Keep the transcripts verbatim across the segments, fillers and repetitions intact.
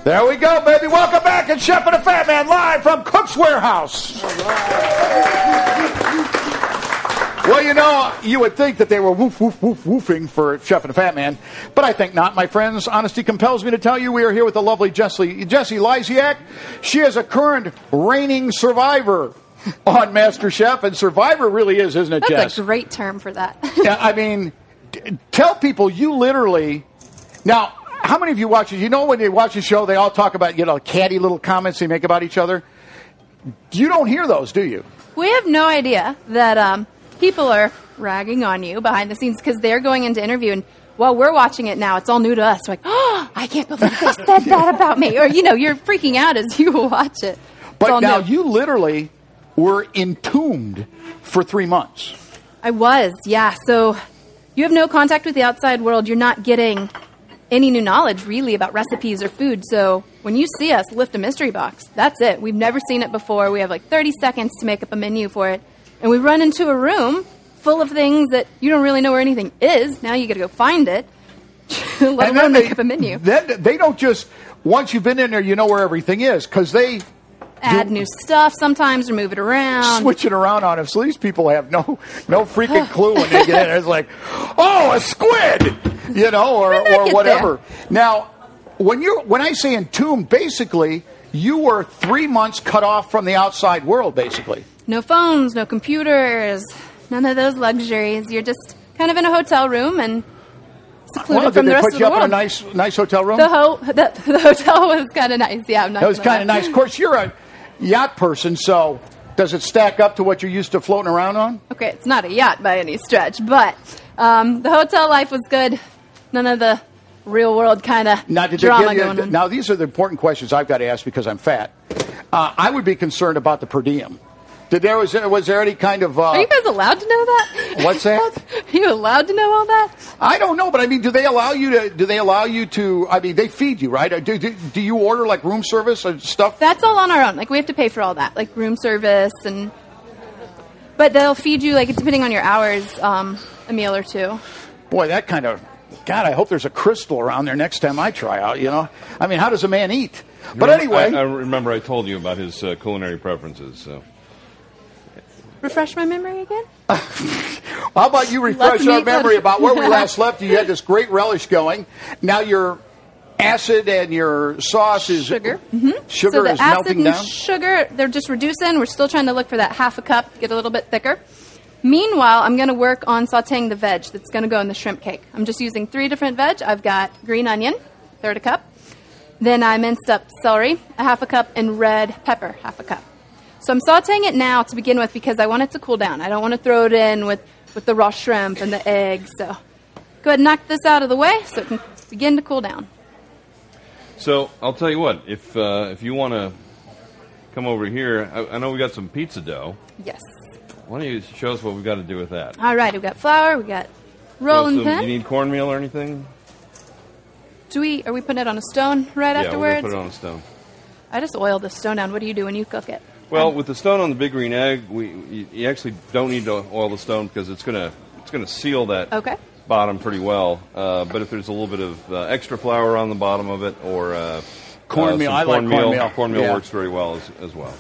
There we go, baby. Welcome back. It's Chef and the Fat Man live from Cook's Warehouse. Well, you know, you would think that they were woof, woof, woof, woofing for Chef and the Fat Man, but I think not, my friends. Honesty compels me to tell you we are here with the lovely Jessie, Jessie Lysiak. She is a current reigning survivor on MasterChef, and survivor really is, isn't it, That's Jess? That's a great term for that. Yeah, I mean, d- tell people you literally... Now, how many of you watch it? You know when they watch the show, they all talk about, you know, catty little comments they make about each other? You don't hear those, do you? We have no idea that um, people are ragging on you behind the scenes because they're going into interview, and while we're watching it now, it's all new to us. We're like, oh, I can't believe they said that about me. Or, you know, you're freaking out as you watch it. It's but now new. You literally were entombed for three months. I was, yeah. So you have no contact with the outside world. You're not getting any new knowledge, really, about recipes or food. So when you see us lift a mystery box, that's it. We've never seen it before. We have like thirty seconds to make up a menu for it. And we run into a room full of things that you don't really know where anything is. Now you got to go find it, let alone make up a menu. Then they don't just, once you've been in there, you know where everything is, because they... Add new stuff sometimes or move it around. Switch it around on us. So these people have no no freaking clue when they get in. It's like, oh, a squid, you know, or, or whatever. There. Now, when you when I say entombed, basically, you were three months cut off from the outside world, basically. No phones, no computers, none of those luxuries. You're just kind of in a hotel room and secluded well, from the did they rest put of you the up world. in a nice nice hotel room? The, ho- the, the hotel was kind of nice, yeah. I'm not That was kind of lie. nice. Of course, you're a yacht person, so does it stack up to what you're used to floating around on? Okay, it's not a yacht by any stretch, but um, the hotel life was good. None of the real world kind of drama you, going on. Now, these are the important questions I've got to ask because I'm fat. Uh, I would be concerned about the per diem. Did there was was there any kind of? Uh, Are you guys allowed to know that? What's that? Are you allowed to know all that? I don't know, but I mean, do they allow you to? Do they allow you to? I mean, they feed you, right? Do do, do you order like room service or stuff? That's all on our own. Like we have to pay for all that, like room service and. But they'll feed you, like depending on your hours, um, a meal or two. Boy, that kind of. God, I hope there's a crystal around there next time I try out. You know, I mean, how does a man eat? But remember, anyway, I, I remember I told you about his uh, culinary preferences. So. Refresh my memory again? How about you refresh Let's our meet memory the- about where we last left you? You had this great relish going. Now your acid and your sauce is... Sugar. Mm-hmm. Sugar so the is acid melting and down? sugar, they're just reducing. We're still trying to look for that half a cup, get a little bit thicker. Meanwhile, I'm going to work on sauteing the veg that's going to go in the shrimp cake. I'm just using three different veg. I've got green onion, third a cup. Then I minced up celery, a half a cup, and red pepper, half a cup. So I'm sauteing it now to begin with because I want it to cool down. I don't want to throw it in with, with the raw shrimp and the eggs. So go ahead and knock this out of the way so it can begin to cool down. So I'll tell you what, if uh, if you want to come over here, I, I know we got some pizza dough. Yes. Why don't you show us what we've got to do with that? All right, we've got flour, we've got rolling Well, so pin. you need cornmeal or anything? Do we, are we putting it on a stone right yeah, afterwards? we're going to put it on a stone. I just oil the stone down. What do you do when you cook it? Well, with the stone on the big green egg, we you, you actually don't need to oil the stone because it's gonna it's gonna seal that Okay. bottom pretty well. Uh, but if there's a little bit of uh, extra flour on the bottom of it, or uh, Cornmeal, uh, I some like cornmeal, cornmeal. cornmeal Yeah. works very well as, as well.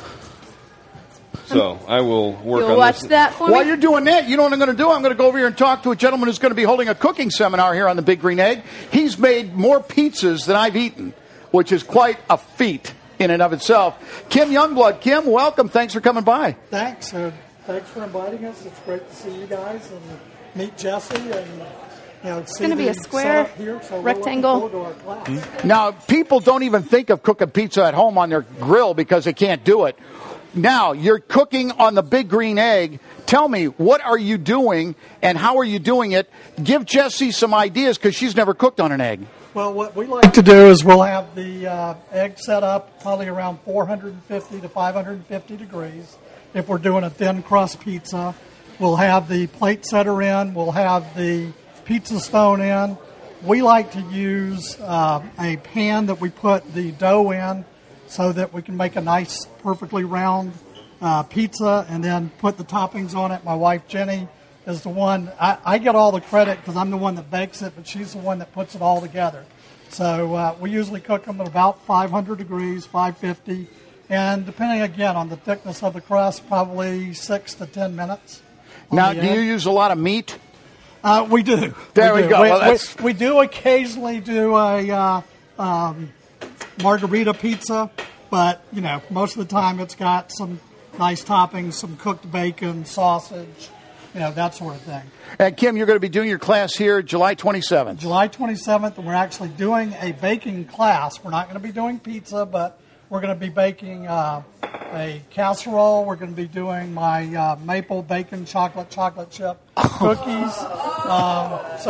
So I will work You'll on watch this. that for While me? you're doing that, you know what I'm going to do? I'm going to go over here and talk to a gentleman who's going to be holding a cooking seminar here on the Big Green Egg. He's made more pizzas than I've eaten, which is quite a feat in and of itself. Kim Youngblood. Kim, welcome. Thanks for coming by. Thanks. Uh, thanks for inviting us. It's great to see you guys and meet Jesse. And you know, it's gonna be a square here, so rectangle. We're looking forward to our class. Now, people don't even think of cooking pizza at home on their grill because they can't do it. Now, you're cooking on the Big Green Egg. Tell me, what are you doing and how are you doing it? Give Jessie some ideas because she's never cooked on an egg. Well, what we like to do is we'll have the uh, egg set up probably around four hundred fifty to five hundred fifty degrees. If we're doing a thin crust pizza, we'll have the plate setter in. We'll have the pizza stone in. We like to use uh, a pan that we put the dough in so that we can make a nice, perfectly round uh, pizza and then put the toppings on it. My wife, Jenny, is the one, I, I get all the credit because I'm the one that bakes it, but she's the one that puts it all together. So uh, we usually cook them at about five hundred degrees, five fifty, and depending, again, on the thickness of the crust, probably six to ten minutes. Now, do you use a lot of meat? Uh, we do. There we, we go. We, Well, that's... we, we do occasionally do a uh, um, margarita pizza, but, you know, most of the time it's got some nice toppings, some cooked bacon, sausage, you know, that sort of thing. And Kim, you're going to be doing your class here July twenty-seventh. July twenty-seventh, and we're actually doing a baking class. We're not going to be doing pizza, but we're going to be baking uh, a casserole. We're going to be doing my uh, maple bacon chocolate chocolate chip cookies. um, so,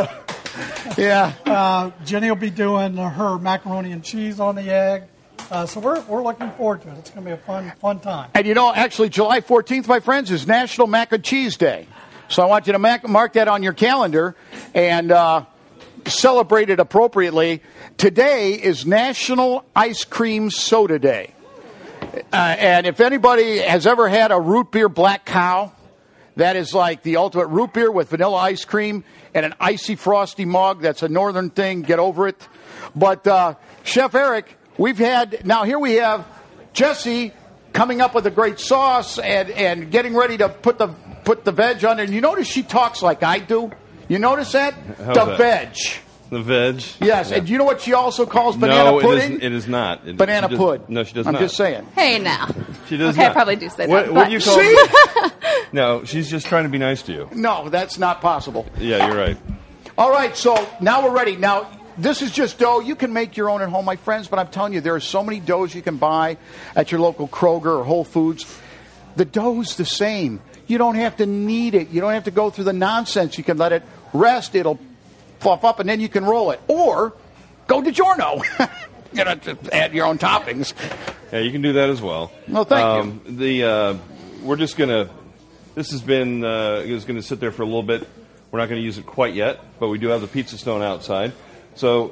yeah. Uh, Jenny will be doing her macaroni and cheese on the egg. Uh, so we're we're looking forward to it. It's going to be a fun fun time. And you know, actually, July fourteenth, my friends, is National Mac and Cheese Day. So I want you to mac- mark that on your calendar and uh, celebrate it appropriately. Today is National Ice Cream Soda Day. Uh, and if anybody has ever had a root beer Black Cow, that is like the ultimate root beer with vanilla ice cream and an icy frosty mug. That's a northern thing. Get over it. But uh, Chef Eric, we've had, now here we have Jesse coming up with a great sauce and, and getting ready to put the put the veg on it. And you notice she talks like I do? You notice that? How's the that? veg. The veg? Yes, Yeah. and do you know what she also calls banana no, pudding? it is, it is not. It, banana she does- pud. No, she does I'm not. just saying. Hey, now. She does okay, not. I probably do say what, that. What but do you call See? No, she's just trying to be nice to you. No, that's not possible. Yeah, you're right. All right, so now we're ready. Now, this is just dough. You can make your own at home, my friends, but I'm telling you, there are so many doughs you can buy at your local Kroger or Whole Foods. The dough's the same. You don't have to knead it. You don't have to go through the nonsense. You can let it rest. It'll fluff up, and then you can roll it. Or go DiGiorno. You know, to add your own toppings. Yeah, you can do that as well. No, thank you. The uh, we're just gonna. This has been uh, is going to sit there for a little bit. We're not going to use it quite yet, but we do have the pizza stone outside. So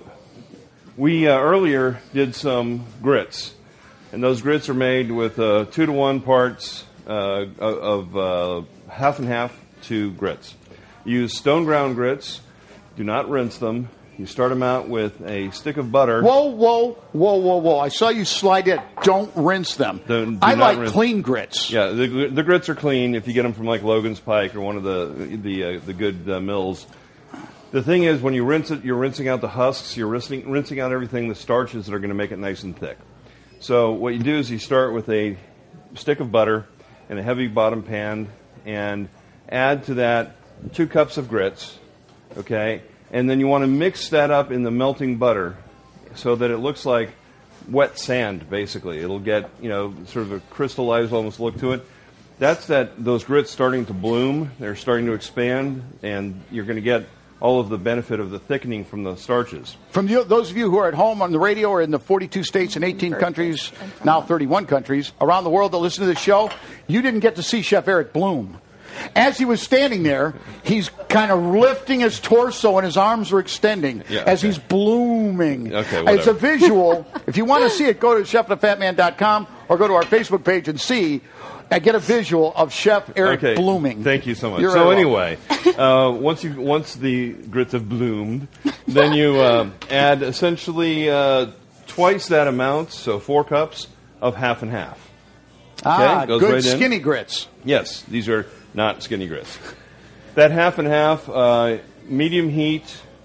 we uh, earlier did some grits, and those grits are made with uh, two to one parts uh, of uh, half and half to grits. Use stone ground grits. Do not rinse them. You start them out with a stick of butter. Whoa, whoa, whoa, whoa, whoa. I saw you slide it. Don't rinse them. Don't- do I not like rinse. clean grits. Yeah, the, the grits are clean if you get them from like Logan's Pike or one of the the uh, the good uh, mills. The thing is, when you rinse it, you're rinsing out the husks. You're rinsing rinsing out everything, the starches that are going to make it nice and thick. So what you do is you start with a stick of butter in a heavy bottom pan and add to that two cups of grits. Okay. And then you want to mix that up in the melting butter so that it looks like wet sand, basically. It'll get, you know, sort of a crystallized almost look to it. That's that those grits starting to bloom. They're starting to expand, and you're going to get all of the benefit of the thickening from the starches. From you, those of you who are at home on the radio or in the forty-two states and eighteen countries, now thirty-one countries, around the world that listen to this show, you didn't get to see Chef Eric bloom. As he was standing there, he's kind of lifting his torso and his arms are extending Yeah, as okay. he's blooming. Okay, it's a whatever. visual. If you want to see it, go to chef the fat man dot com or go to our Facebook page and see and get a visual of Chef Eric Okay, blooming. Thank you so much. You're so very anyway, uh, once you once the grits have bloomed, then you uh, add essentially uh, twice that amount, so four cups of half and half. Ah, Okay, goes good right in. skinny grits. Yes, these are not skinny grits. That half and half, uh, medium heat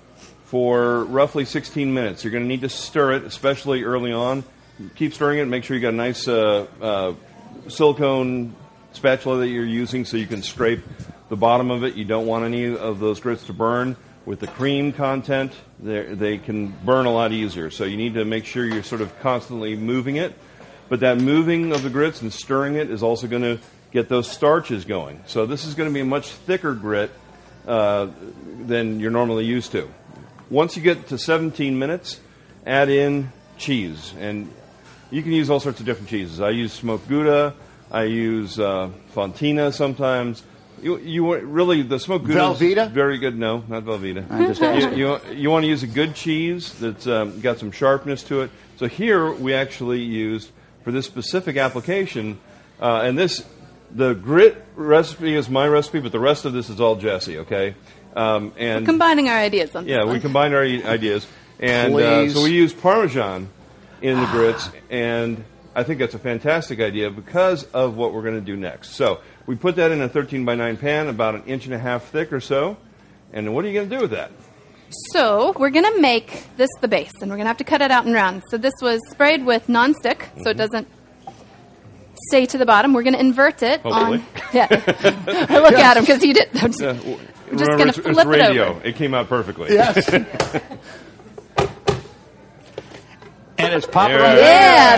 for roughly sixteen minutes. You're going to need to stir it, especially early on. Keep stirring it. Make sure you got a nice uh, uh, silicone spatula that you're using so you can scrape the bottom of it. You don't want any of those grits to burn. With the cream content, they can burn a lot easier. So you need to make sure you're sort of constantly moving it. But that moving of the grits and stirring it is also going to get those starches going. So this is going to be a much thicker grit uh, than you're normally used to. Once you get to seventeen minutes, add in cheese. And you can use all sorts of different cheeses. I use smoked Gouda. I use uh, Fontina sometimes. You, you want- really, the smoked Gouda Velveeta? is very good. No, not Velveeta. I'm just asking. You, you, you want to use a good cheese that's um, got some sharpness to it. So here we actually used, for this specific application, uh, and this the grit recipe is my recipe, but the rest of this is all Jesse, okay? Um, and We're combining our ideas on this Yeah, one. we combined our i- ideas. And uh, Please. so we use Parmesan in the grits, and I think that's a fantastic idea because of what we're going to do next. So we put that in a thirteen by nine pan, about an inch and a half thick or so. And then what are you going to do with that? So we're going to make this the base, and we're going to have to cut it out in rounds. So this was sprayed with nonstick, Mm-hmm. so it doesn't stay to the bottom. We're going to invert it Hopefully. on. Yeah, I look at him because he did. I'm just, Uh, I'm just remember, going it's, to it's flip it radio. over. It came out perfectly. Yes. And it's popping There right it is. Yeah,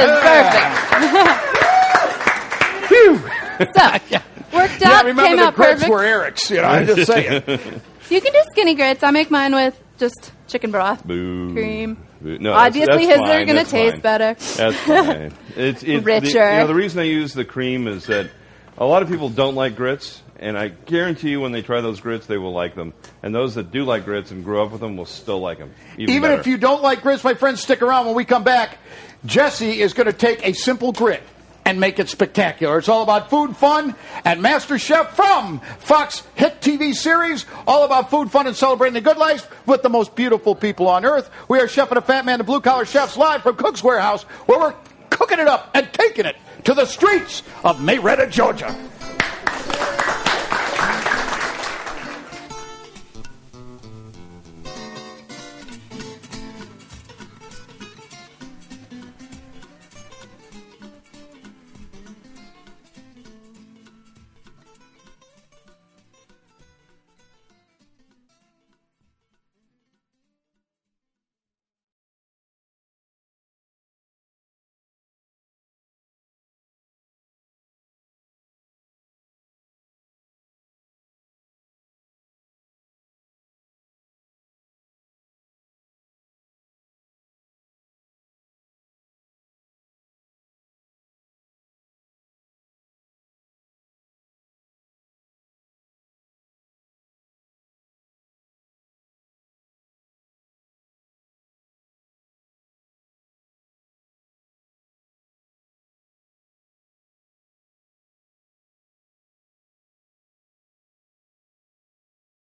that is perfect. So worked Yeah, out, remember came the out grits perfect. were Eric's. You know, I'm just saying. You can do skinny grits. I make mine with just chicken broth, Boo. cream. Boo. No, that's- Obviously, that's his fine, are going to that's taste fine. better. That's fine. It's, it's Richer. The, you know, the reason I use the cream is that a lot of people don't like grits, and I guarantee you when they try those grits, they will like them. And those that do like grits and grew up with them will still like them. Even, Even better. if you don't like grits, my friends, stick around. When we come back, Jesse is going to take a simple grit and make it spectacular. It's all about food, fun, and Master Chef from Fox hit T V series, all about food, fun, and celebrating the good life with the most beautiful people on earth. We are Chef and a Fat Man, the Blue Collar Chefs, live from Cook's Warehouse, where we're cooking it up and taking it to the streets of Marietta, Georgia.